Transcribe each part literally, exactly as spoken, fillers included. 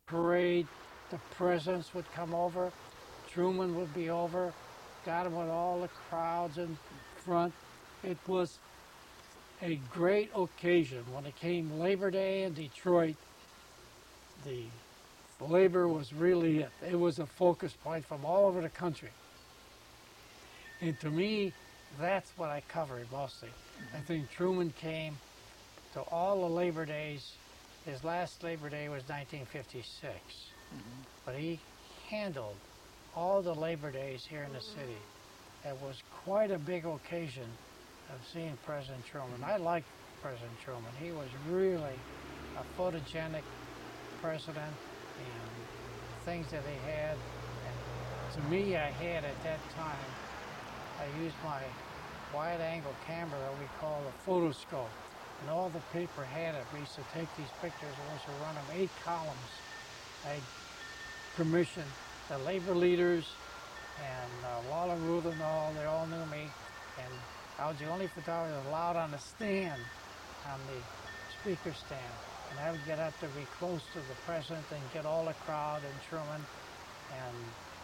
parade, the presidents would come over, Truman would be over, got him with all the crowds in front. It was a great occasion. When it came Labor Day in Detroit, the labor was really it. It was a focus point from all over the country. And to me, that's what I covered mostly. I think Truman came to all the Labor Days. His last Labor Day was nineteen fifty-six. Mm-hmm. But he handled all the Labor Days here in the city. It was quite a big occasion of seeing President Truman. I liked President Truman. He was really a photogenic president, and things that he had. And to me, I had at that time, I used my wide angle camera that we call a photoscope. And all the paper had it. We used to take these pictures and we used to run them eight columns. I commissioned the labor leaders and uh, Waller Ruthenall, they all knew me. And I was the only photographer allowed on the stand, on the speaker stand. And I would get up to be close to the president and get all the crowd and Truman. And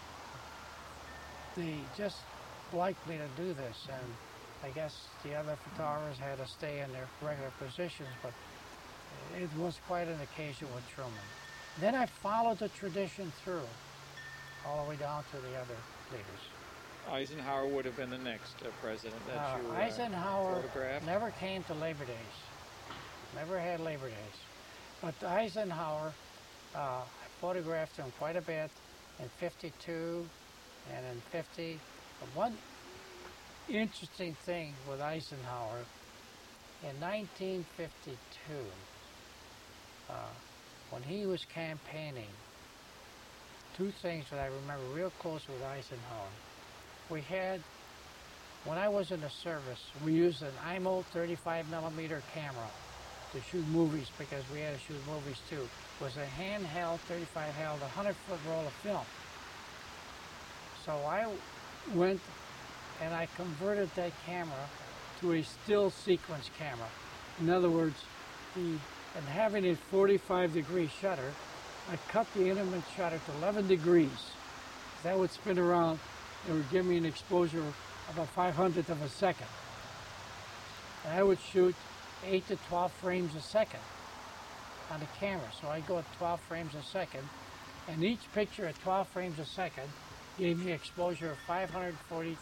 they just liked me to do this. And I guess the other photographers had to stay in their regular positions, but it was quite an occasion with Truman. Then I followed the tradition through, all the way down to the other leaders. Eisenhower would have been the next uh, president that Uh, you uh, Eisenhower photographed? never came to Labor Days. Never had Labor Days. But Eisenhower, uh, I photographed him quite a bit in fifty-two and in fifty. But one interesting thing with Eisenhower, in nineteen fifty-two, uh, when he was campaigning, two things that I remember real close with Eisenhower. We had, when I was in the service, we used an I M O thirty-five millimeter camera to shoot movies because we had to shoot movies too. It was a handheld thirty-five held, a hundred foot roll of film. So I went and I converted that camera to a still sequence camera. In other words, the, and having a forty-five degree shutter, I cut the instrument shutter to eleven degrees. That would spin around and would give me an exposure of about five hundredth of a second. And I would shoot eight to twelve frames a second on the camera. So I go at twelve frames a second, and each picture at twelve frames a second gave me exposure of five hundred forty,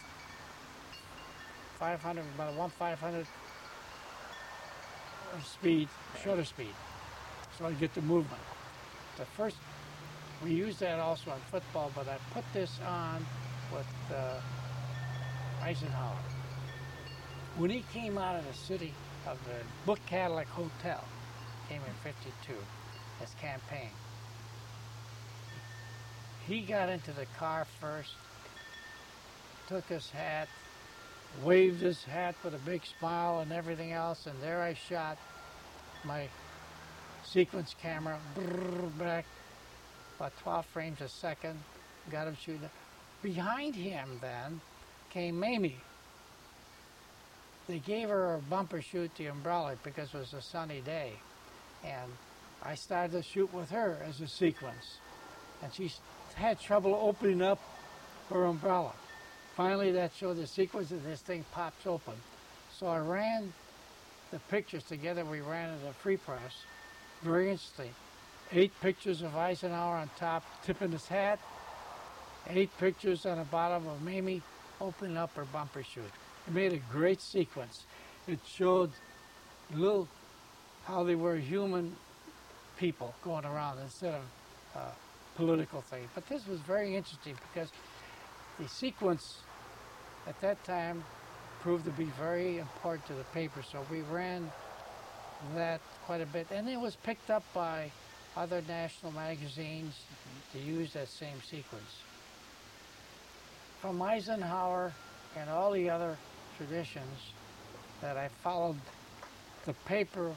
five hundred, about one five hundred of speed, shutter speed. So I get the movement. The first, we use that also on football, but I put this on with uh, Eisenhower. When he came out of the city of the Book Cadillac Hotel, came in fifty-two, his campaign. He got into the car first, took his hat, waved his hat with a big smile and everything else, and there I shot my sequence camera brrr, back about twelve frames a second, got him shooting. Behind him then came Mamie. They gave her a bumper shoot, the umbrella, because it was a sunny day. And I started to shoot with her as a sequence. And she had trouble opening up her umbrella. Finally, that showed the sequence and this thing pops open. So I ran the pictures together. We ran it a free press. Very interesting. Eight pictures of Eisenhower on top, tipping his hat. Eight pictures on the bottom of Mamie opening up her bumper chute. It made a great sequence. It showed little how they were human people going around instead of uh, political things. But this was very interesting because the sequence at that time proved to be very important to the paper. So we ran that quite a bit. And it was picked up by other national magazines mm-hmm. to use that same sequence. From Eisenhower and all the other traditions that I followed, the paper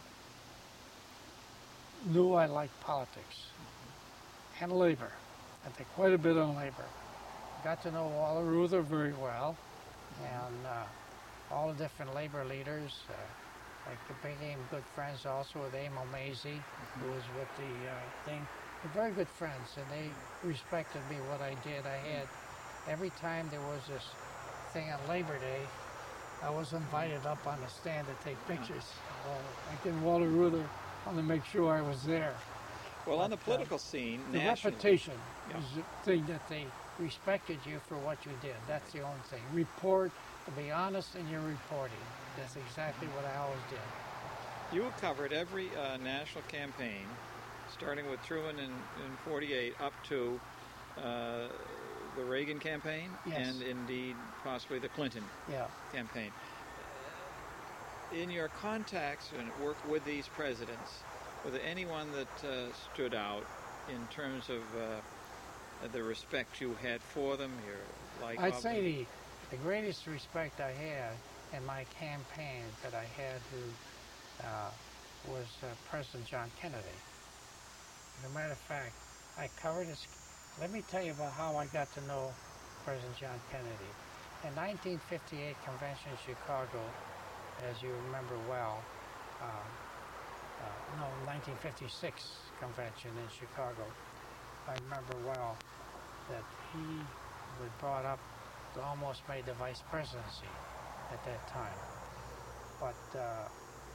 knew I liked politics and labor. I did quite a bit on labor. Got to know Waller Ruther very well, and uh, all the different labor leaders. Uh, I became good friends also with Emil Mazie, who was with the uh, thing. We're very good friends, and they respected me what I did. I had every time there was this thing on Labor Day, I was invited up on the stand to take pictures. Well, I did Walter Reuther on to make sure I was there. Well, on the But, uh, political scene, The nationally, reputation Yeah. is the thing that they respected you for what you did. That's the only thing. Report, to be honest in your reporting. That's exactly what I always did. you covered every uh, national campaign, starting with Truman in, in forty-eight up to uh, the Reagan campaign, Yes. and indeed possibly the Clinton Yeah. campaign. In your contacts and work with these presidents, was there anyone that uh, stood out in terms of uh, the respect you had for them, your like I'd of say them? the, the greatest respect I had in my campaign that I had who uh, was uh, President John Kennedy. As a matter of fact, I covered his. Let me tell you about how I got to know President John Kennedy. In nineteen fifty-eight convention in Chicago, as you remember well, um, uh, no, nineteen fifty-six convention in Chicago, I remember well that he was brought up to almost make the vice presidency at that time. But uh,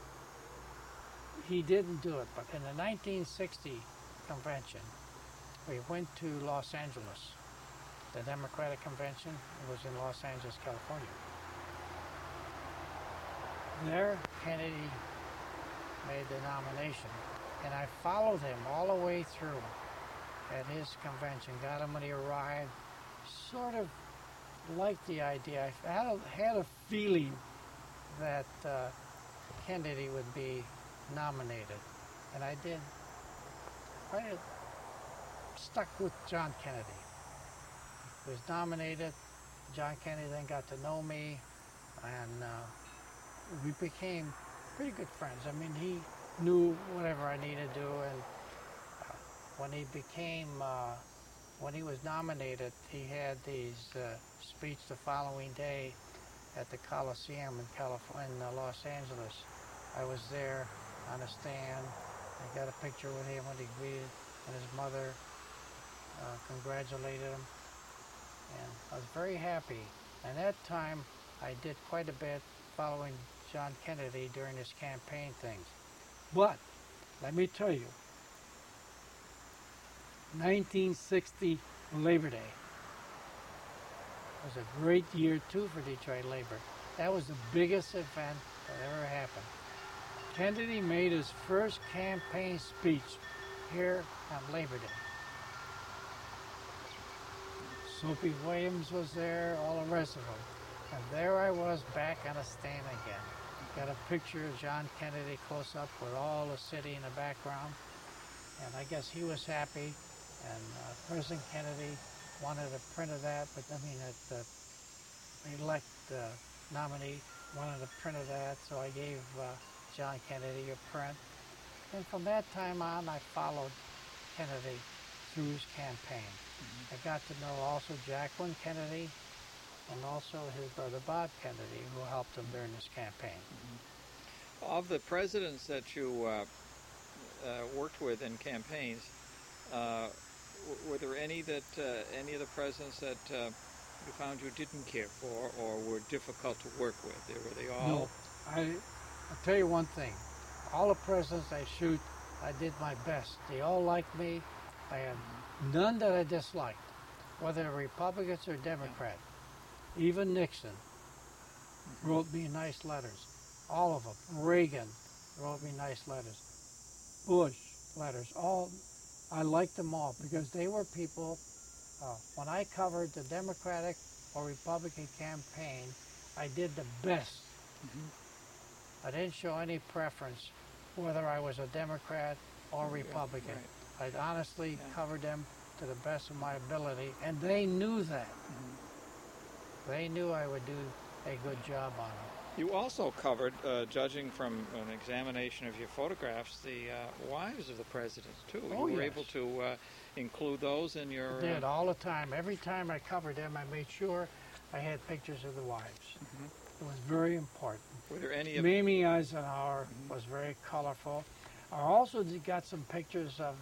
he didn't do it. But in the nineteen sixty convention, we went to Los Angeles. The Democratic convention was in Los Angeles, California. There, Kennedy made the nomination, and I followed him all the way through at his convention, got him when he arrived, sort of liked the idea. I had a, had a feeling that uh, Kennedy would be nominated, and I did. I stuck with John Kennedy. He was nominated. John Kennedy then got to know me, and uh, we became pretty good friends. I mean, he knew whatever I needed to do, and uh, when he became, uh, when he was nominated, he had these uh, speech the following day at the Coliseum in California, in uh, Los Angeles. I was there on a stand. I got a picture with him when he greeted, and his mother uh, congratulated him, and I was very happy. And that time, I did quite a bit following John Kennedy during his campaign things. But let me tell you, nineteen sixty Labor Day was a great year too for Detroit labor. That was the biggest event that ever happened. Kennedy made his first campaign speech here on Labor Day. Soapy Williams was there, all the rest of them. And there I was back on a stand again. Got a picture of John Kennedy close up with all the city in the background. And I guess he was happy. And uh, President Kennedy wanted a print of that, but I mean, the uh, elect uh, nominee wanted a print of that, so I gave uh, John Kennedy a print. And from that time on, I followed Kennedy through his campaign. Mm-hmm. I got to know also Jacqueline Kennedy and also his brother Bob Kennedy, who helped him during this campaign. Mm-hmm. Of the presidents that you uh, uh, worked with in campaigns, uh, w- were there any that uh, any of the presidents that uh, you found you didn't care for or were difficult to work with? Were they all? No, I, I'll tell you one thing. All the presidents I shoot, I did my best. They all liked me. I had none that I disliked, whether Republicans or Democrats. Even Nixon wrote me nice letters. All of them. Reagan wrote me nice letters. Bush letters. All, I liked them all because they were people. Uh, when I covered the Democratic or Republican campaign, I did the best. Mm-hmm. I didn't show any preference whether I was a Democrat or Republican. Yeah, right. I honestly Yeah. covered them to the best of my ability, and they knew that. Mm-hmm. They knew I would do a good job on them. You also covered, uh, judging from an examination of your photographs, the uh, wives of the presidents, too. Oh, you were yes. able to uh, include those in your... I did uh, all the time. Every time I covered them, I made sure I had pictures of the wives. Mm-hmm. It was very important. Were there any of... Mamie Eisenhower Mm-hmm. was very colorful. I also did- got some pictures of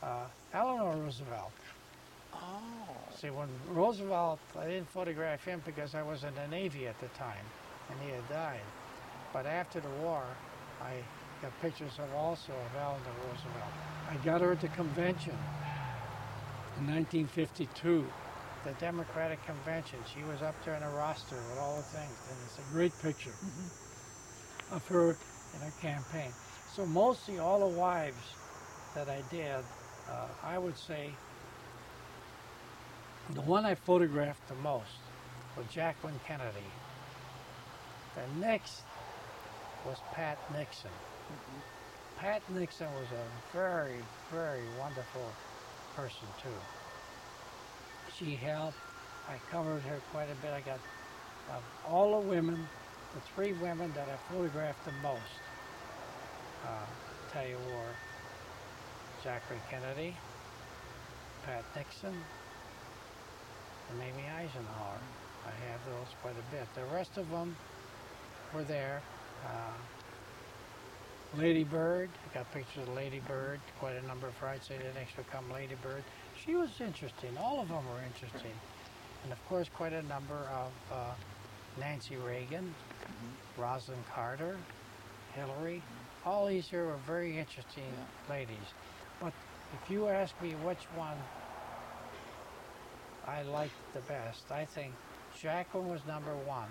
uh, Eleanor Roosevelt. Oh. See, when Roosevelt, I didn't photograph him because I was in the Navy at the time, and he had died. But after the war, I got pictures of also of Eleanor Roosevelt. I got her at the convention in nineteen fifty-two, the Democratic Convention. She was up there in a roster with all the things, and it's a great picture mm-hmm. of her in her campaign. So mostly all the wives that I did, uh, I would say the one I photographed the most was Jacqueline Kennedy. The next was Pat Nixon. Mm-hmm. Pat Nixon was a very, very wonderful person too. She helped. I covered her quite a bit. I got uh, all the women, the three women that I photographed the most. Uh, tell you were Jacqueline Kennedy, Pat Nixon, and Mamie Eisenhower. I have those quite a bit. The rest of them were there. Uh, Lady Bird, I got pictures of Lady Bird, quite a number of her. I'd say the next would come Lady Bird. She was interesting. All of them were interesting. And of course, quite a number of uh, Nancy Reagan, mm-hmm. Rosalind Carter, Hillary. Mm-hmm. All these here were very interesting yeah. ladies. But if you ask me which one I liked the best, I think Jacqueline was number one.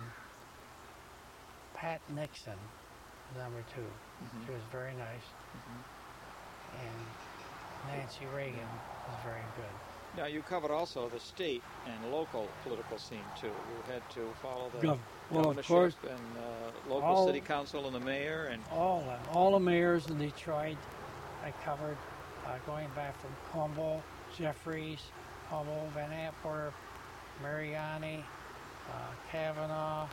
Pat Nixon was number two. Mm-hmm. She was very nice. Mm-hmm. And Nancy Reagan was very good. Now, you covered also the state and local political scene, too. You had to follow the Gov- well, governorship of course, and uh, local all, city council and the mayor. And all of them. All the mayors in Detroit I covered, uh, going back from Humble, Jeffries, Humble, Van Antwerp, Mariani, uh, Kavanaugh,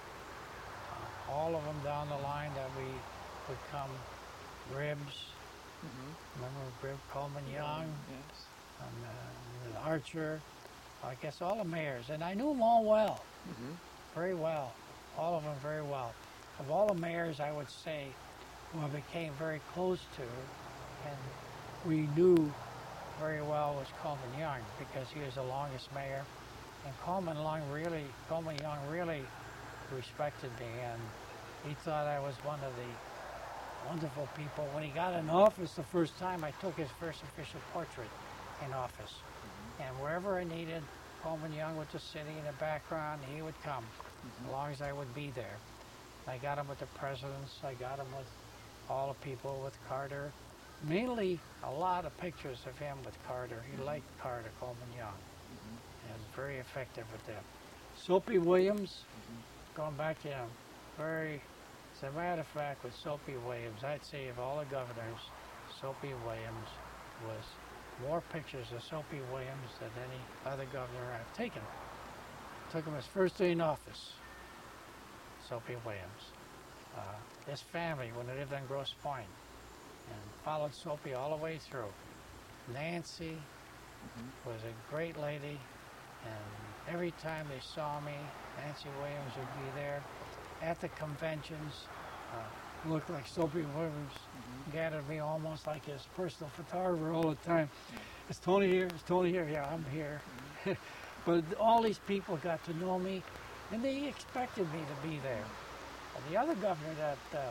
uh, all of them down the line that we would come, Ribbs, mm-hmm. remember Rib Coleman Young, yes. and, uh, and Archer, I guess all the mayors, and I knew them all well, mm-hmm. very well, all of them very well. Of all the mayors, I would say, who I became very close to, and we knew very well was Coleman Young, because he was the longest mayor, and Coleman Young really, Coleman Young really respected me, and he thought I was one of the wonderful people. When he got in office the first time, I took his first official portrait in office. Mm-hmm. And wherever I needed Coleman Young with the city in the background, he would come, mm-hmm. as long as I would be there. I got him with the presidents, I got him with all the people, with Carter. Mainly a lot of pictures of him with Carter. He mm-hmm. liked Carter, Coleman Young. Mm-hmm. And was very effective with them. Soapy Williams, mm-hmm. going back to him, very, as a matter of fact, with Soapy Williams, I'd say of all the governors, Soapy Williams was more pictures of Soapy Williams than any other governor I've taken. Took him his first day in office, Soapy Williams. Uh, his family, when they lived on Grosse Pointe, and followed Soapy all the way through. Nancy mm-hmm. was a great lady, and every time they saw me, Nancy Williams would be there. At the conventions, uh, looked like Soapy Williams mm-hmm. gathered me almost like his personal photographer all the time. Mm-hmm. Is Tony here? Is Tony here? Yeah, I'm here. Mm-hmm. But all these people got to know me, and they expected me to be there. And the other governor that uh,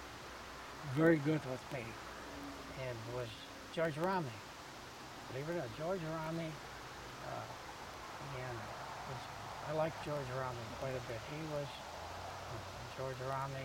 very good with me and was George Romney. Believe it or not, George Romney, uh, again, was, I like George Romney quite a bit. He was uh, George Romney,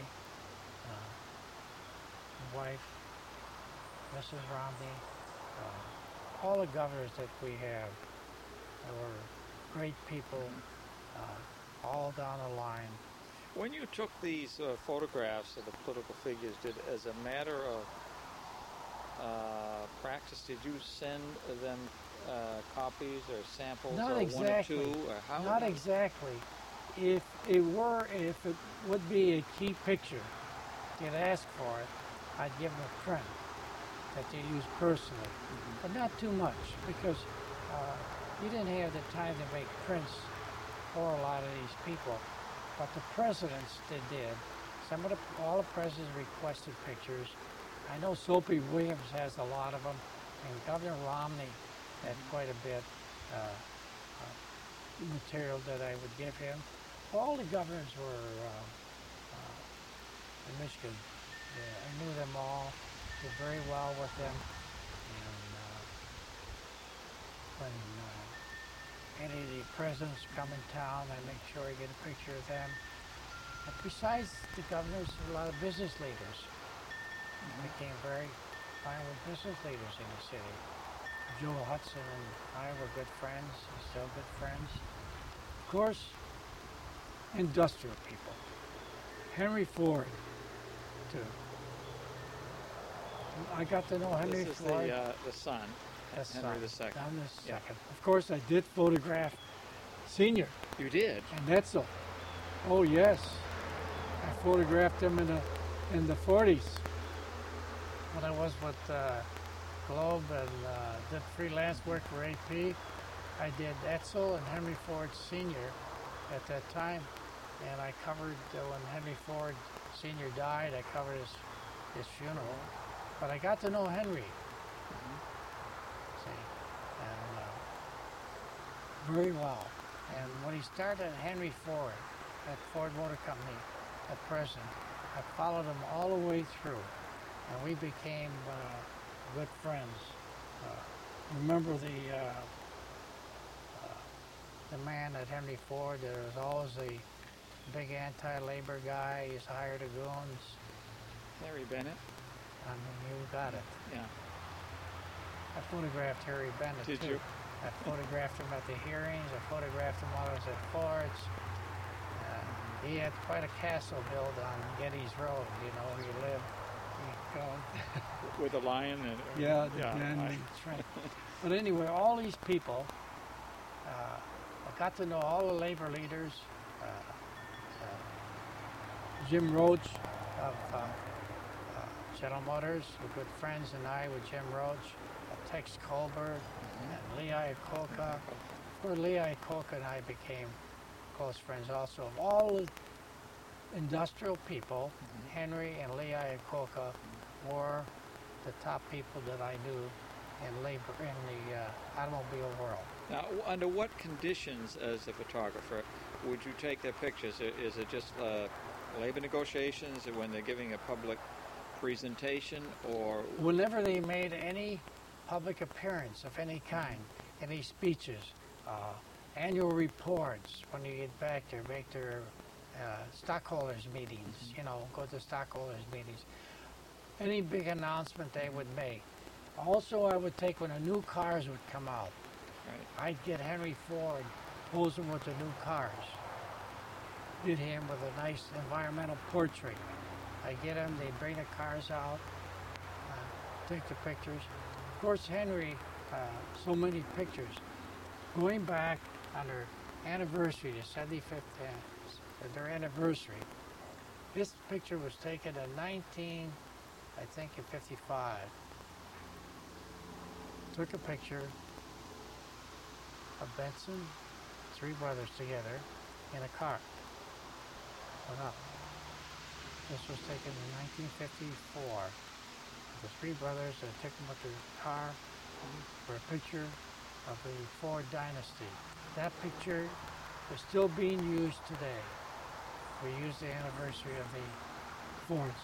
uh, wife, Missus Romney, uh, all the governors that we have were great people, uh, all down the line. When you took these uh, photographs of the political figures, did as a matter of uh, practice, did you send them uh, copies or samples, Not or exactly. one or two, or how? Not exactly. If it were, if it would be a key picture, you'd ask for it, I'd give them a print that they use personally, mm-hmm. but not too much, because uh, you didn't have the time to make prints for a lot of these people. But the presidents, they did. Some of the, all the presidents requested pictures. I know Soapy Williams has a lot of them. And Governor Romney had quite a bit uh, uh, material that I would give him. All the governors were uh, uh, in Michigan. Yeah, I knew them all, did very well with them. And uh, when uh, any of the presidents come in town, I make sure I get a picture of them. But besides the governors, a lot of business leaders. I became very fine with business leaders in the city. Joe Hudson and I were good friends, and still good friends. Of course, industrial people. Henry Ford, too. I got to know Henry This is Ford. the, uh, the son, That's Henry son. the Second. I'm the Yeah. second. Of course, I did photograph Senior You did? and Etzel. Oh yes, I photographed him in the in the forties when I was with uh, Globe and uh, did freelance work for A P. I did Etzel and Henry Ford Senior at that time, and I covered uh, when Henry Ford Senior died. I covered his his funeral, but I got to know Henry. See, and uh, very well. And when he started Henry Ford at Ford Motor Company at present, I followed him all the way through, and we became uh, good friends. Uh, remember the uh, uh, the man at Henry Ford? There was always a big anti-labor guy. He's hired a goons. Harry Bennett? I mean, you got it. Yeah. I photographed Harry Bennett Did too. you? I photographed him at the hearings. I photographed him while I was at Ford's. Uh, he had quite a castle built on Getty's Road. You know, where you live. You go. With a lion and Yeah, the yeah, den, I- that's right. But anyway, all these people, uh, I got to know all the labor leaders. Uh, uh, Jim Roach of uh, uh, General Motors, were good friends, and I with Jim Roach, uh, Tex Colbert, and Lee Iacocca. Where Lee Iacocca and I became close friends also. Of all the industrial people, Henry and Lee Iacocca were the top people that I knew in labor in the uh, automobile world. Now, w- under what conditions, as a photographer, would you take their pictures? I- Is it just uh, labor negotiations, or when they're giving a public presentation, or Whenever they made any public appearance of any kind, any speeches, uh, annual reports, when you get back there, make their uh, stockholders meetings, you know, go to stockholders meetings, any big announcement they would make. Also, I would take when the new cars would come out. right? I'd get Henry Ford posing with the new cars. Did him with a nice environmental portrait. I get him, they bring the cars out, uh, take the pictures. Of course, Henry, uh, so many pictures. Going back on their anniversary, the seventy-fifth, uh, their anniversary, this picture was taken in nineteen, I think in fifty-five. Took a picture of Benson, three brothers together, in a car. Went up. This was taken in nineteen fifty-four. The three brothers that took them with the car for a picture of the Ford dynasty. That picture is still being used today. We use the anniversary of the Fords.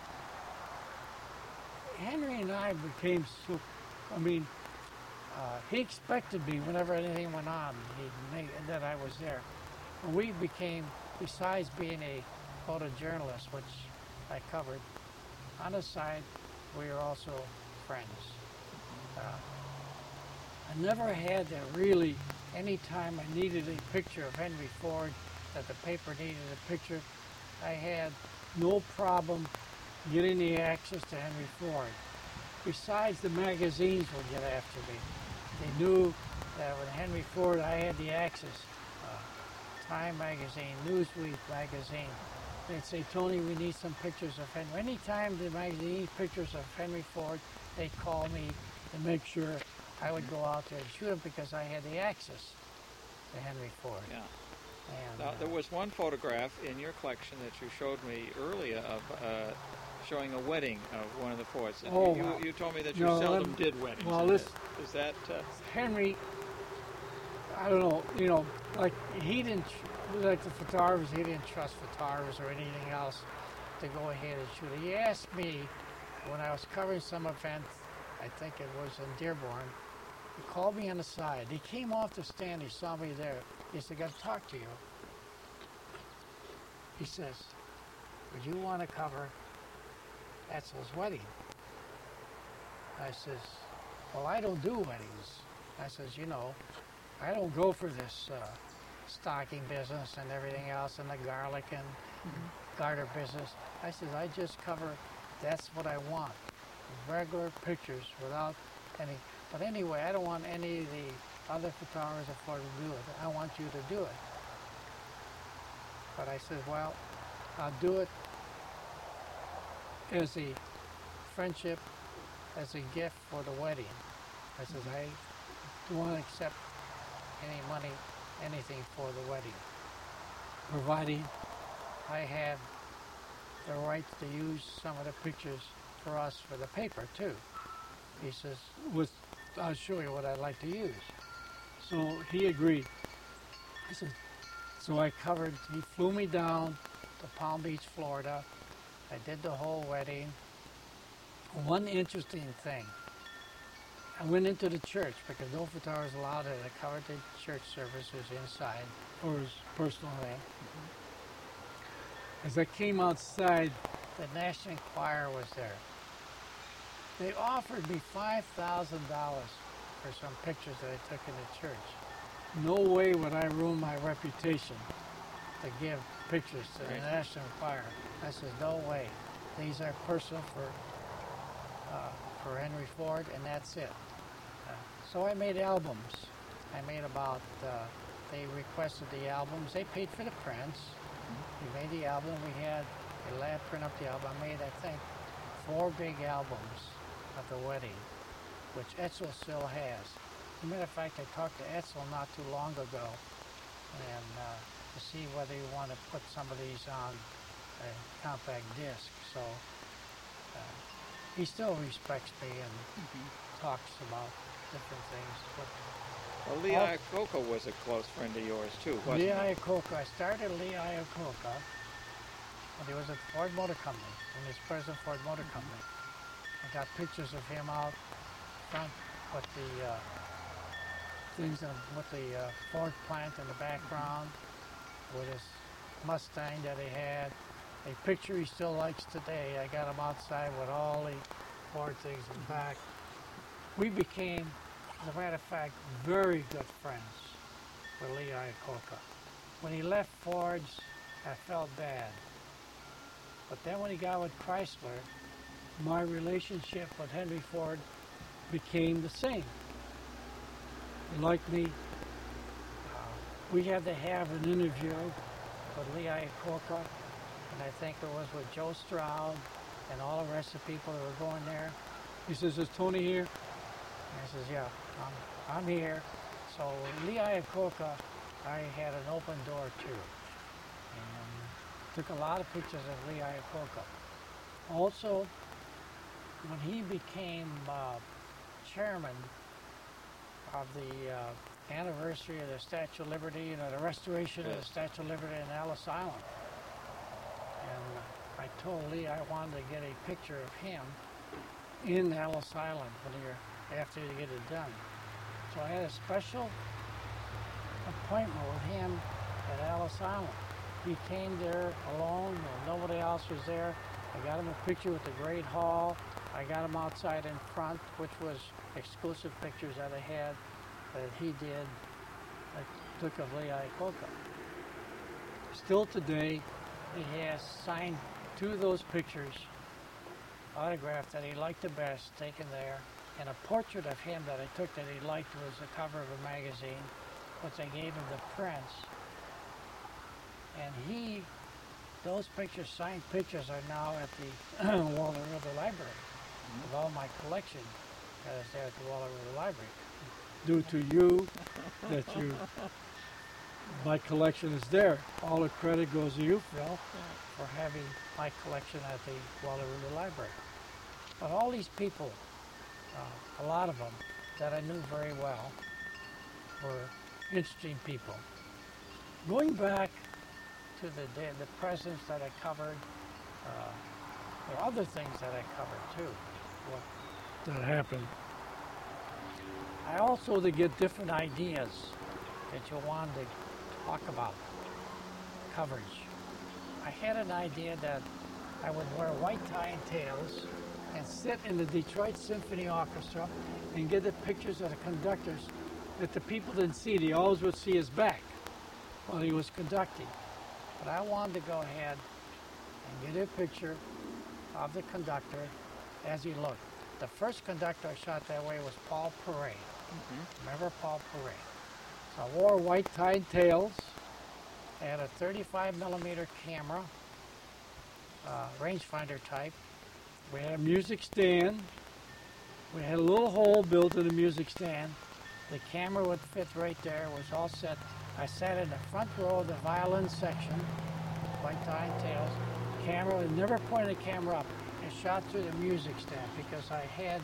Henry and I became so, I mean, uh, he expected me whenever anything went on, he'd make, that I was there. And we became, besides being a photojournalist, which I covered, on the side, we were also friends. Uh, I never had to really, anytime I needed a picture of Henry Ford, that the paper needed a picture, I had no problem getting the access to Henry Ford. Besides, the magazines would get after me. They knew that with Henry Ford, I had the access. Uh, Time magazine, Newsweek magazine. They'd say, Tony, we need some pictures of Henry. Anytime the magazine needed pictures of Henry Ford, they'd call me and make sure I would go out there and shoot them because I had the access to Henry Ford. Yeah. And, Now, uh, there was one photograph in your collection that you showed me earlier of uh, showing a wedding of one of the Fords. And Oh, you, wow. you told me that you No, seldom I'm- did weddings. well, and this- is that uh, Henry, I don't know, you know, like he didn't, tr- like the photographers, he didn't trust photographers or anything else to go ahead and shoot it. He asked me when I was covering some event, I think it was in Dearborn, he called me on the side. He came off the stand, he saw me there. He said, "I got to talk to you." He says, "Would you want to cover Etzel's wedding?" I says, "Well, I don't do weddings." I says, "You know, I don't go for this uh, stocking business and everything else and the garlic and garter business." I says, "I just cover, that's what I want. Regular pictures without any, but anyway, I don't want any of the other photographers for to do it. I want you to do it." But I said, "Well, I'll do it as a friendship, as a gift for the wedding." I says, "I don't want to accept any money, anything for the wedding, providing I have the right to use some of the pictures for us for the paper too." He says, "With, I'll show you what I'd like to use." So he agreed. I said, so I covered, he flew me down to Palm Beach, Florida. I did the whole wedding. One interesting thing, I went into the church because no photographer was allowed it. I covered the church services inside for his personal thing. As I came outside, the National Enquirer was there. They offered me five thousand dollars for some pictures that I took in the church. No way would I ruin my reputation to give pictures to the Right. National Enquirer. I said, "No way. These are personal for uh, for Henry Ford, and that's it." Uh, so I made albums. I made about, uh, they requested the albums. They paid for the prints. We made the album. We had a lab print up the album. I made, I think, four big albums of the wedding, which Etzel still has. As a matter of fact, I talked to Etzel not too long ago and uh, to see whether you want to put some of these on a compact disc. So uh, he still respects me and talks about different things. But well, Lee Oh. Iacocca was a close friend of yours too, wasn't Lee he? Iacocca, I started Lee Iacocca when he was at Ford Motor Company, when he was president of Ford Motor Company. I got pictures of him out front with the uh, things in, with the uh, Ford plant in the background, with his Mustang that he had. A picture he still likes today. I got him outside with all the Ford things in the back. We became, as a matter of fact, very good friends with Lee Iacocca. When he left Ford's, I felt bad. But then when he got with Chrysler, my relationship with Henry Ford became the same. He liked me. Uh, we had to have an interview with Lee Iacocca, and I think it was with Joe Stroud and all the rest of the people that were going there. He says, "Is Tony here?" And I says, "Yeah, I'm, I'm here." So Lee Iacocca, I had an open door too. And took a lot of pictures of Lee Iacocca. Also, when he became uh, chairman of the uh, anniversary of the Statue of Liberty, you know, the restoration of the Yes. Statue of Liberty in Ellis Island. And uh, I told Lee I wanted to get a picture of him in Ellis Island when he, after you get it done. So I had a special appointment with him at Ellis Island. He came there alone, and nobody else was there. I got him a picture with the Great Hall. I got him outside in front, which was exclusive pictures that I had that he did, I took of Lee Iacocca. Still today, he has signed two of those pictures, autographed that he liked the best, taken there, and a portrait of him that I took that he liked was the cover of a magazine, which I gave him to print. And he, those pictures, signed pictures, are now at the Walter River Library of all my collection that is there at the Walter River Library. Due to you, that you my collection is there. All the credit goes to you, Phil, for having my collection at the Waterloo Library. But all these people, uh, a lot of them that I knew very well, were interesting people. Going back to the day, the presidents that I covered, uh, there are other things that I covered too. What that happened. I also to get different ideas that you wanted to talk about coverage. I had an idea that I would wear white tie and tails and sit in the Detroit Symphony Orchestra and get the pictures of the conductors that the people didn't see. They always would see his back while he was conducting. But I wanted to go ahead and get a picture of the conductor as he looked. The first conductor I shot that way was Paul Paray. Mm-hmm. Remember Paul Paray? So I wore white tie and tails, had a thirty-five millimeter camera, uh, rangefinder type. We had a music stand. We had a little hole built in the music stand. The camera would fit right there. It was all set. I sat in the front row of the violin section, white tie and tails. Camera, I never pointed the camera up and shot through the music stand because I had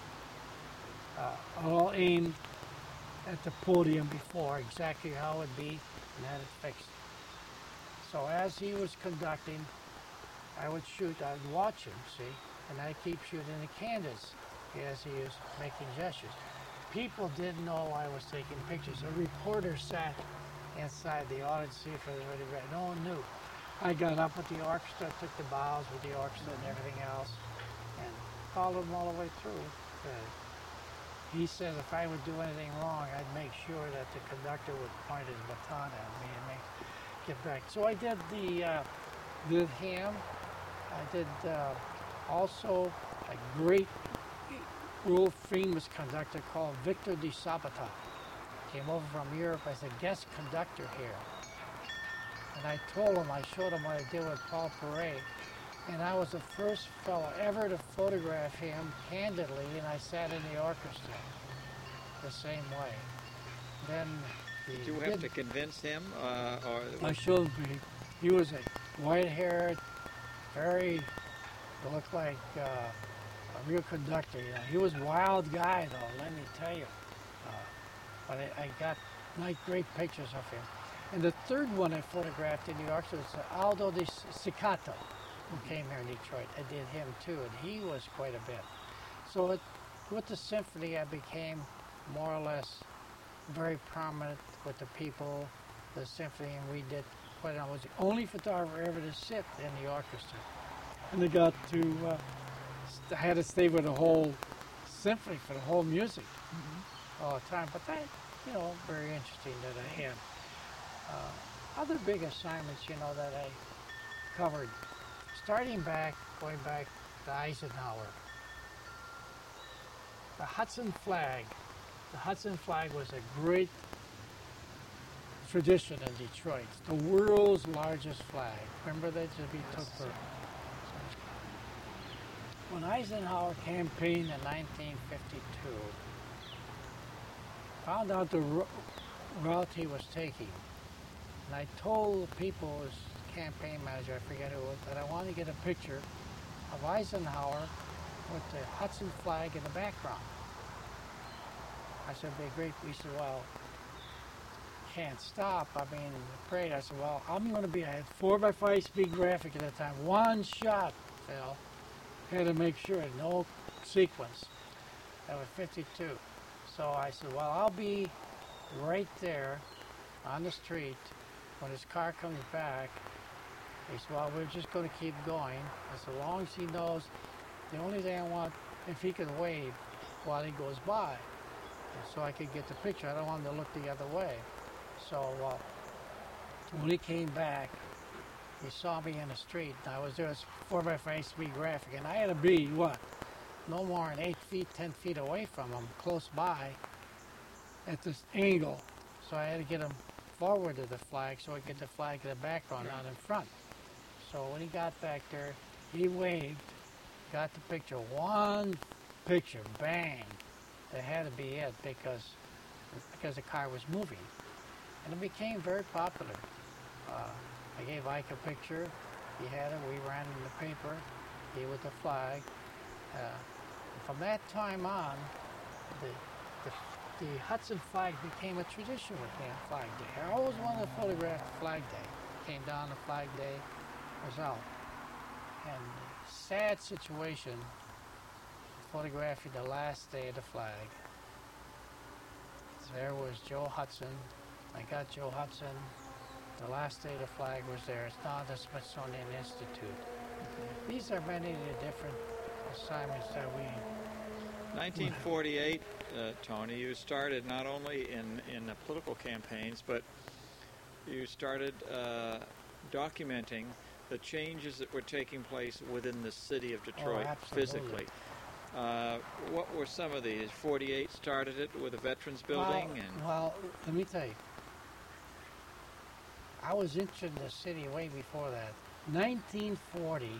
uh, all aimed at the podium before, exactly how it would be, and had it fixed. So as he was conducting, I would shoot, I would watch him, see, and I'd keep shooting the canvas as he was making gestures. People didn't know I was taking pictures. A reporter sat inside the audience to see if everybody read. No one knew. I got up with the orchestra, took the bows with the orchestra and everything else, and followed him all the way through. Uh, he said if I would do anything wrong, I'd make sure that the conductor would point his baton at me and make, get back. So I did the, uh, did him. I did uh, also a great world famous conductor called Victor Di Sabata. Came over from Europe as a guest conductor here. And I told him, I showed him what I did with Paul Paray. And I was the first fellow ever to photograph him candidly, and I sat in the orchestra the same way. Then Did you have to convince him? Uh, or I showed him. He was a white-haired, very, looked like uh, a real conductor. You know. He was a wild guy, though, let me tell you. Uh, but I, I got nice, great pictures of him. And the third one I photographed in New York was Aldo Di Ciccato, who came here in Detroit. I did him too, and he was quite a bit. So it, with the symphony, I became more or less very prominent with the people, the symphony, and we did quite. I was the only photographer ever to sit in the orchestra. And they got to, uh, I had to stay with the whole symphony for the whole music mm-hmm. all the time. But that, you know, very interesting that I had. Uh, other big assignments, you know, that I covered, starting back, going back to Eisenhower. The Hudson flag. The Hudson flag was a great tradition in Detroit. The world's largest flag. Remember that to be took for. When Eisenhower campaigned in nineteen fifty-two, found out the route he was taking. And I told the people, his campaign manager, I forget who it was, that I wanted to get a picture of Eisenhower with the Hudson flag in the background. I said, it'd be great. He said, well, can't stop. I mean, the parade. I said, well, I'm going to be, I had four by five speed graphic at that time. One shot, Phil. Had to make sure, no sequence. That was fifty-two. So I said, well, I'll be right there on the street when his car comes back. He said, well, we're just going to keep going. As long as he knows, the only thing I want, if he could wave while he goes by, so I could get the picture. I don't want him to look the other way. So uh, when he came back, he saw me in the street, and I was there, it's four by five speed graphic, and I had to be, what, no more than eight feet, ten feet away from him, close by, at this angle. So I had to get him forward to the flag so I could get the flag in the background, not in front. So when he got back there, he waved, got the picture, one picture, bang. That had to be it because, because the car was moving. and it became very popular. Uh, I gave Ike a picture. He had it. We ran in the paper. He with the flag. Uh, from that time on, the, the the Hudson flag became a tradition with me on Flag Day. I always wanted to photograph Flag Day. Came down to Flag Day, was out. And sad situation, photographing the last day of the flag. There was Joe Hudson. I got Joe Hudson. The last day the flag was there. It's now the Smithsonian Institute. These are many of the different assignments that we... nineteen forty-eight, uh, Tony, you started not only in, in the political campaigns, but you started uh, documenting the changes that were taking place within the city of Detroit oh, physically. Uh, what were some of these? forty-eight started it with a Veterans Building? Well, and well, let me tell you. I was interested in the city way before that. nineteen forty,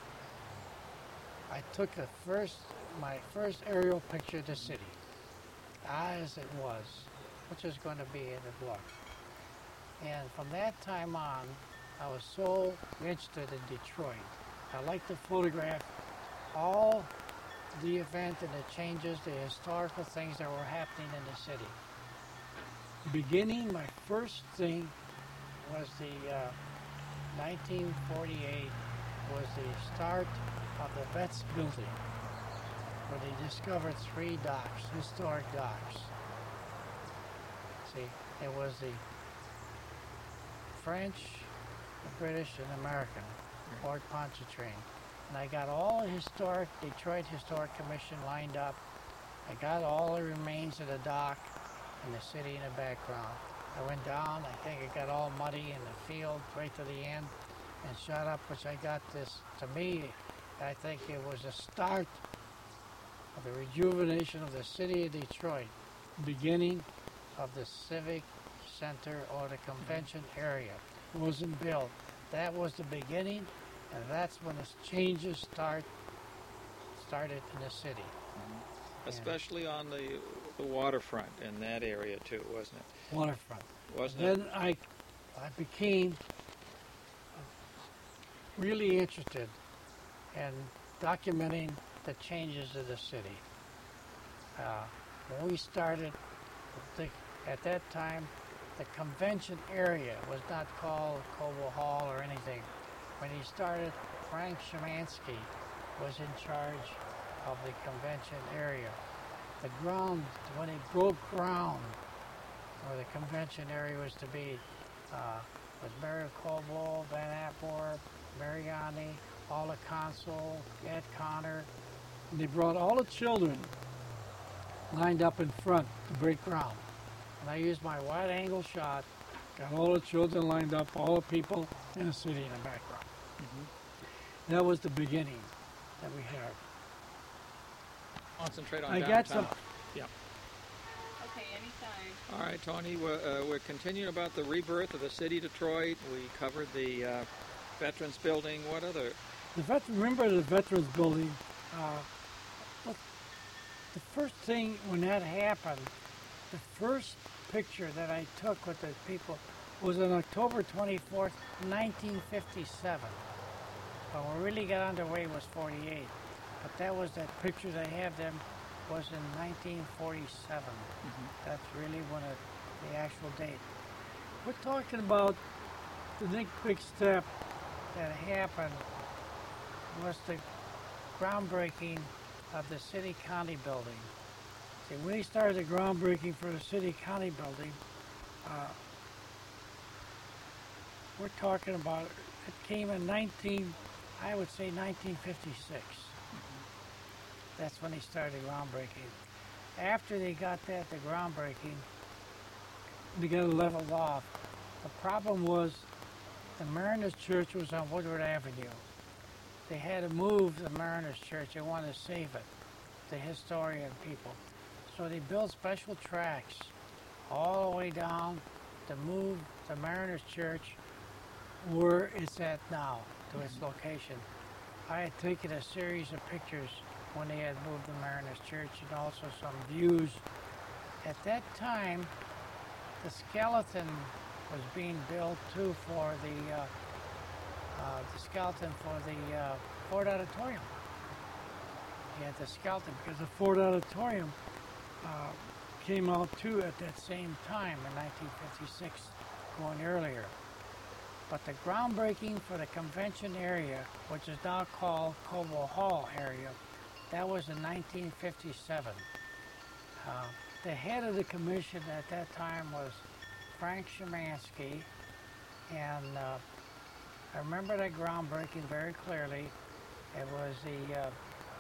I took a first, my first aerial picture of the city, as it was, which is going to be in the book. And from that time on, I was so interested in Detroit. I liked to photograph all the event and the changes, the historical things that were happening in the city. Beginning, my first thing was the uh, nineteen forty-eight was the start of the Vets Building, where they discovered three docks, historic docks. See, it was the French, the British, and American Fort Pontchartrain. And I got all the historic, Detroit Historic Commission lined up. I got all the remains of the dock and the city in the background. I went down, I think it got all muddy in the field right to the end and shot up, which I got this, to me, I think it was a start of the rejuvenation of the city of Detroit, beginning of the civic center or the convention area. It wasn't built. That was the beginning, and that's when the changes start started in the city. Mm-hmm. Especially on the, the waterfront in that area too, wasn't it? Waterfront. Wasn't then it? I, I became really interested in documenting the changes of the city. Uh, when we started, the, at that time, the convention area was not called Cobo Hall or anything. When he started, Frank Szymanski was in charge of the convention area. The ground, when he broke ground, where the convention area was to be, uh, was Mario Cobo, Van Apper, Mariani, all the consul, Ed Connor. And they brought all the children lined up in front to break ground. And I used my wide angle shot, got all the children lined up, all the people in the city in the background. Mm-hmm. That was the beginning that we had. Concentrate on I downtown. got some. Yeah. Okay, anytime. All right, Tony, we're, uh, we're continuing about the rebirth of the city of Detroit. We covered the uh, Veterans Building. What other? The vet, remember the Veterans Building? Uh, well, the first thing when that happened, the first picture that I took with the people was on October twenty-fourth, nineteen fifty-seven. But when we really got underway was forty-eight. But that was that picture they have them was in nineteen forty-seven. Mm-hmm. That's really when it, the actual date. We're talking about the next big step that happened was the groundbreaking of the city-county building. See, when we started the groundbreaking for the city-county building, uh, we're talking about, it came in nineteen, I would say nineteen fifty-six. That's when they started the groundbreaking. After they got that, the groundbreaking, they got it leveled off. The problem was the Mariners Church was on Woodward Avenue. They had to move the Mariners Church. They wanted to save it, the historian people. So they built special tracks all the way down to move the Mariners Church where it's at now, to its location. I had taken a series of pictures when they had moved the Mariners Church and also some views. At that time, the skeleton was being built too for the, uh, uh, the skeleton for the uh, Ford Auditorium. He had the skeleton because the Ford Auditorium uh, came out too at that same time in nineteen fifty-six, going earlier. But the groundbreaking for the convention area, which is now called Cobo Hall area, that was in nineteen fifty-seven. Uh, the head of the commission at that time was Frank Szymanski, and uh, I remember that groundbreaking very clearly. It was the uh,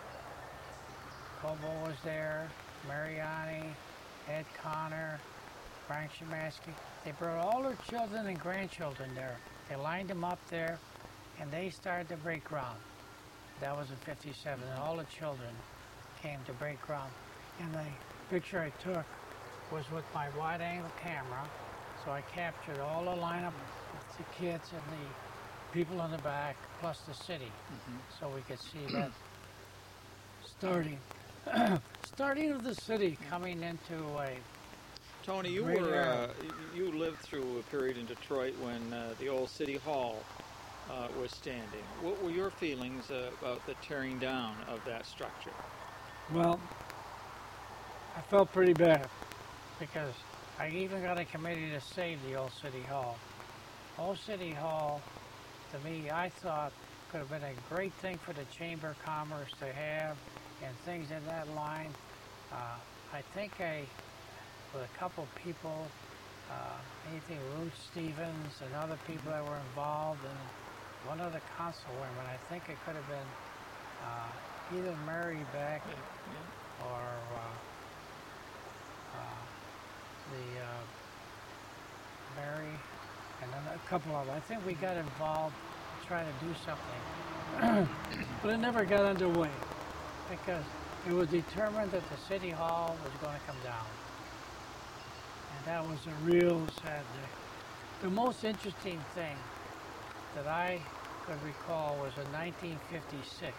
Cobo was there, Mariani, Ed Connor, Frank Szymanski. They brought all their children and grandchildren there. They lined them up there, and they started to break ground. That was in fifty-seven, and all the children came to break ground. And the picture I took was with my wide-angle camera, so I captured all the lineup of the kids and the people in the back, plus the city, Mm-hmm. so we could see that starting, starting of the city coming into a Tony, you Great were era. uh, you lived through a period in Detroit when uh, the old city hall uh, was standing. What were your feelings uh, about the tearing down of that structure? Well, I felt pretty bad because I even got a committee to save the old city hall. Old city hall, to me, I thought could have been a great thing for the Chamber of Commerce to have and things in that line. Uh, I think I, with a couple of people, uh, anything Ruth Stevens and other people that were involved, and one of the councilwomen, I think it could have been uh, either Mary Beck Yeah. or uh, uh, the uh, Mary, and then a couple of them. I think we got involved to try to do something, but it never got underway because it was determined that the city hall was going to come down, and that was a real sad day. The most interesting thing that I could recall was in nineteen fifty-six,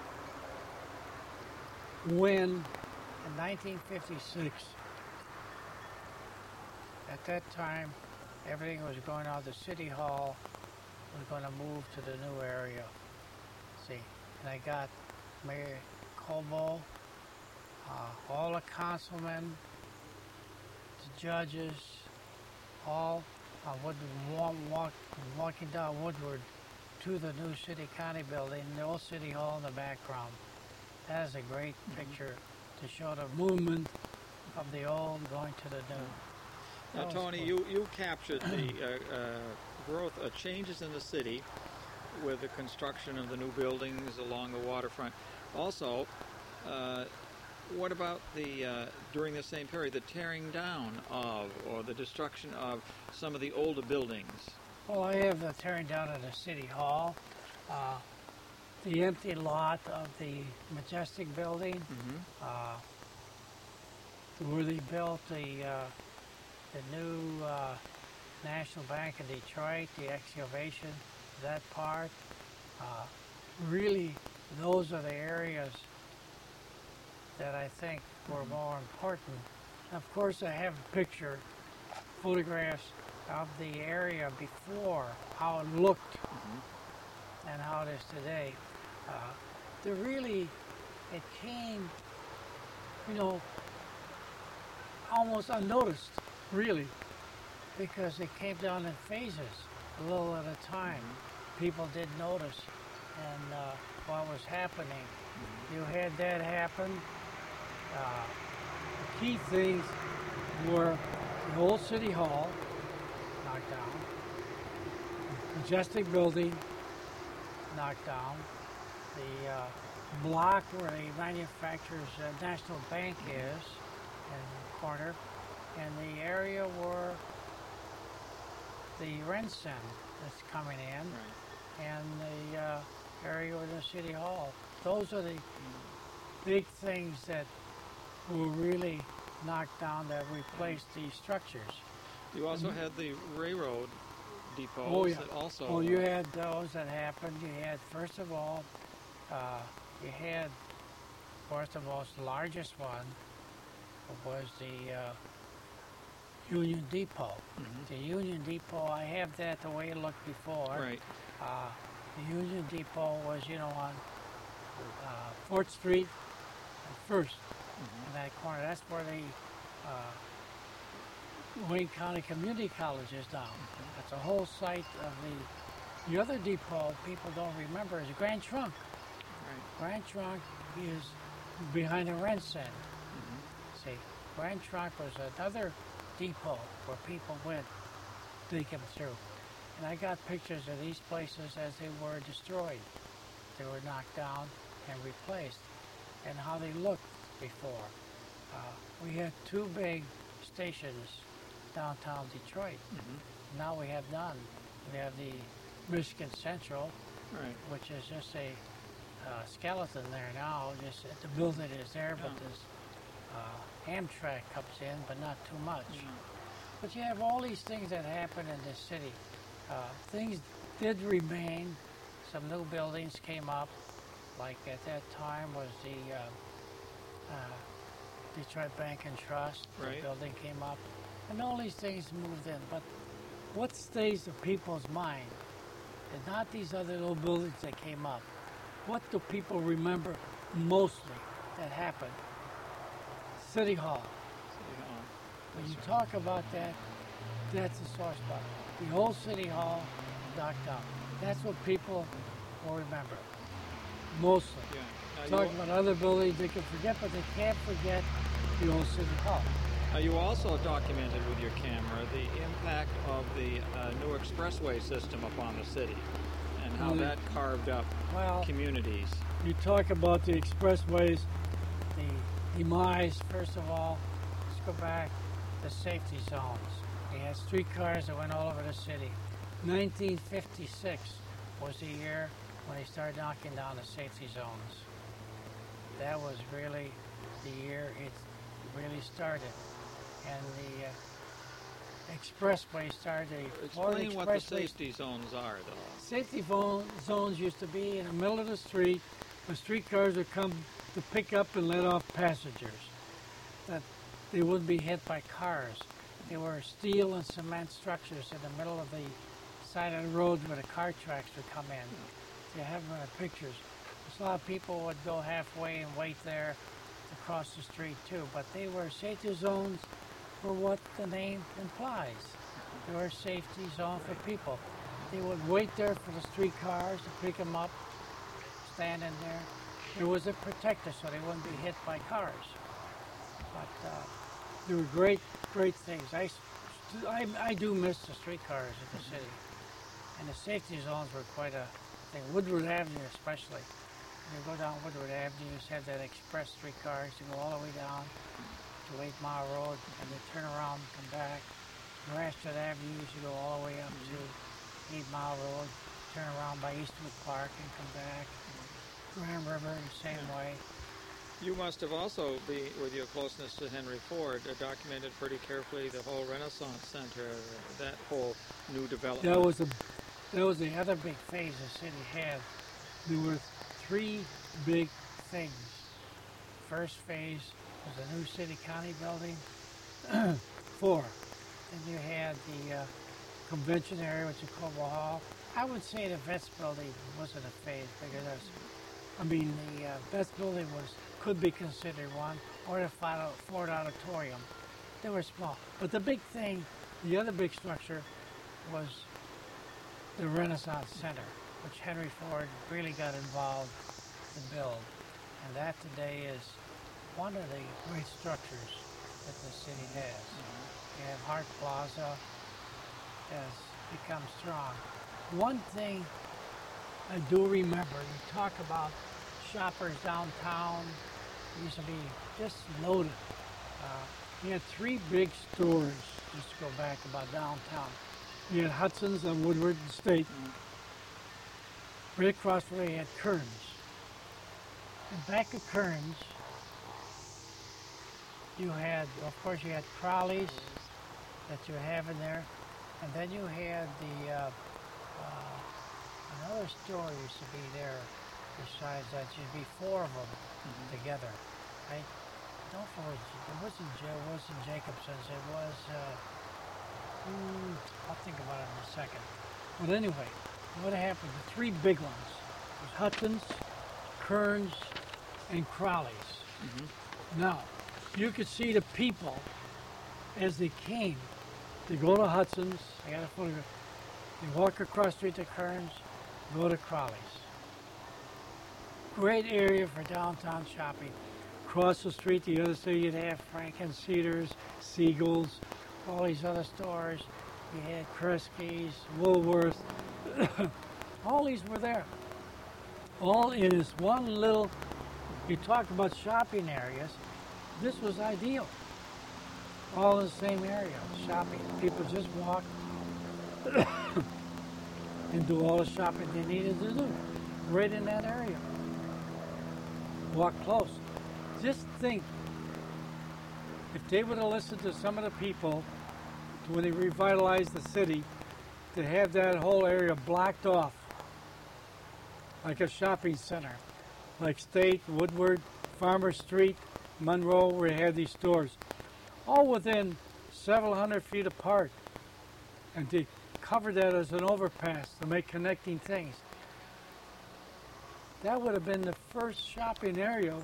when in nineteen fifty-six, at that time, everything was going on. The city hall was going to move to the new area. See, and I got Mayor Cobo, uh, all the councilmen, the judges, all uh, would walk, walk, walking down Woodward to the new city county building, the old city hall in the background. That is a great picture to show the movement of the old going to the new. Now, That was Tony, cool. you, you captured the uh, uh, growth, uh, changes in the city with the construction of the new buildings along the waterfront. Also, uh, what about the, uh, during the same period, the tearing down of or the destruction of some of the older buildings? Well, I have the tearing down of the city hall, uh, the empty lot of the Majestic building, Mm-hmm. uh, where they built the uh, the new uh, National Bank of Detroit, the excavation, that part. Uh, really, those are the areas that I think were more important. Of course, I have a picture, photographs of the area before, how it looked and how it is today. Uh, there really, it came, you know, almost unnoticed, really, because it came down in phases, a little at a time. People did notice, and uh, what was happening. You had that happen. Uh, the key things were the old city hall knocked down, Majestic building knocked down, the uh, block where the manufacturer's uh, National Bank is, in the corner, and the area where the Rensen is coming in, Right. and the uh, area with the city hall. Those are the big things that were really knocked down that replaced these structures. You also had the railroad depots Oh, yeah. that also. Well, you had those that happened. You had, first of all, uh, you had, first of all, the largest one was the uh, Union Depot. Mhm. The Union Depot, I have that the way it looked before. Right. Uh, the Union Depot was, you know, on uh, Fourth Street and First, Mhm. in that corner. That's where the uh, Wayne County Community College is now. That's a whole site of the. The other depot people don't remember is Grand Trunk. Right. Grand Trunk is behind the Ren Center. Mhm. See, Grand Trunk was another depot where people went digging through. And I got pictures of these places as they were destroyed. They were knocked down and replaced, and how they looked before. Uh, we had two big stations downtown Detroit. Mhm. Now we have none. We have the Michigan Central, Right. which is just a uh, skeleton there now. Just the building is there, but Yeah. this uh, Amtrak comes in, but not too much. Yeah. But you have all these things that happen in this city. Uh, things did remain. Some new buildings came up, like at that time was the uh, uh, Detroit Bank and Trust. Right. The building came up, and all these things moved in. But what stays in people's mind is not these other little buildings that came up. What do people remember mostly that happened? City Hall. City Hall. When you talk about that, that's a sore spot. The old City Hall knocked down. That's what people will remember. Mostly. Yeah. Now Talk you, about other buildings they can forget, but they can't forget the old City Hall. now you also documented with your camera the impact of the uh, new expressway system upon the city and how Well, that carved up Well, communities. you talk about the expressways, the demise, first of all, let's go back to safety zones. They had streetcars that went all over the city. nineteen fifty-six was the year when they started knocking down the safety zones. That was really the year it really started. And the uh, expressway started. before the Explain what the expressway safety zones are, though. Safety phone zones used to be in the middle of the street where streetcars would come to pick up and let off passengers. That they wouldn't be hit by cars. They were steel and cement structures in the middle of the side of the road where the car tracks would come in. You have them in the pictures. A lot of people would go halfway and wait there to cross the street too, but they were safety zones for what the name implies. They were a safety zone for people. They would wait there for the streetcars to pick them up, stand in there. There was a protector so they wouldn't be hit by cars. But uh, they were great, great things. I, st- I, I do miss the streetcars in the city. And the safety zones were quite a thing. Woodward Avenue especially. When you go down Woodward Avenue, you just have that express streetcars to go all the way down to Eight Mile Road and then turn around and come back. Gratiot Avenue, you go all the way up to Eight Mile Road, turn around by Eastwood Park and come back. Grand River the same way. You must have also, be, with your closeness to Henry Ford, uh, documented pretty carefully the whole Renaissance Center, uh, that whole new development. That was a that was the other big phase the city had. There were three big things. First phase was the new city county building. Four. Then you had the uh, convention area, which is Cobo Hall. I would say the Vets building wasn't a phase because that's, I mean the uh, Vets building was could be considered one, or the Ford Auditorium. They were small. But the big thing, the other big structure was the Renaissance Center, which Henry Ford really got involved to build. And that today is one of the great structures that the city has. You have Hart Plaza has become strong. One thing I do remember, you talk about shoppers downtown, used to be just loaded. Uh, you had three big stores, just to go back about downtown. You had Hudson's on Woodward and State. Right across from there you had Kearns. And back of Kearns, you had, of course, you had Crowley's that you have in there. And then you had the, uh, uh, another store used to be there besides that. You'd be four of them together, right? don't know, it wasn't Joe, it wasn't Jacobson's. It was. Uh, mm, I'll think about it in a second. But anyway, what happened? The three big ones was Hudson's, Kearns, and Crowley's. Mm-hmm. Now, you could see the people as they came to go to Hudson's. I got a photograph. They walk across the street to Kearns, go to Crowley's. Great area for downtown shopping. Across the street, the other side, you'd have Frank and Cedars, Siegel's, all these other stores. You had Kresge's, Woolworth. All these were there. All in this one little, you talk about shopping areas, this was ideal. All in the same area, shopping. People just walk and do all the shopping they needed to do, right in that area. Walk close. Just think, if they would have listened to some of the people when they revitalized the city, to have that whole area blocked off like a shopping center, like State, Woodward, Farmer Street, Monroe, where you had these stores, all within several hundred feet apart, and to cover that as an overpass to make connecting things. That would have been the first shopping area,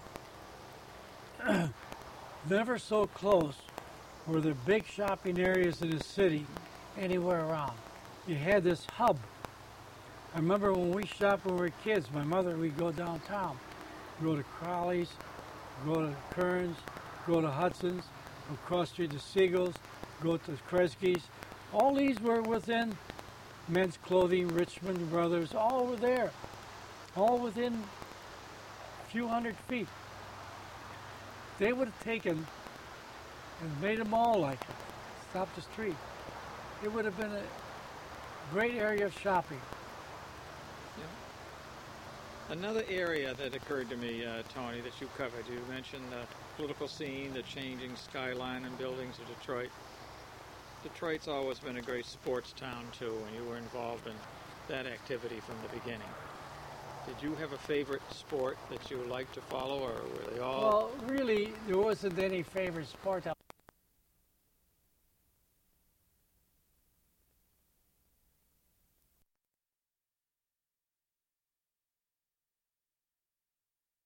never so close, were there big shopping areas in the city anywhere around. You had this hub. I remember when we shopped when we were kids, my mother, we'd go downtown, go to Crowley's, go to Kearns, go to Hudson's, go across the street to Siegel's, go to Kresge's. All these were within Men's Clothing, Richmond Brothers, all were there, all within a few hundred feet. They would have taken and made them all like it, stop the street. It would have been a great area of shopping. Yeah. Another area that occurred to me, uh, Tony, that you covered, you mentioned the political scene, the changing skyline and buildings of Detroit. Detroit's always been a great sports town, too, and you were involved in that activity from the beginning. Did you have a favorite sport that you liked to follow, or were they all? Well, really, there wasn't any favorite sport.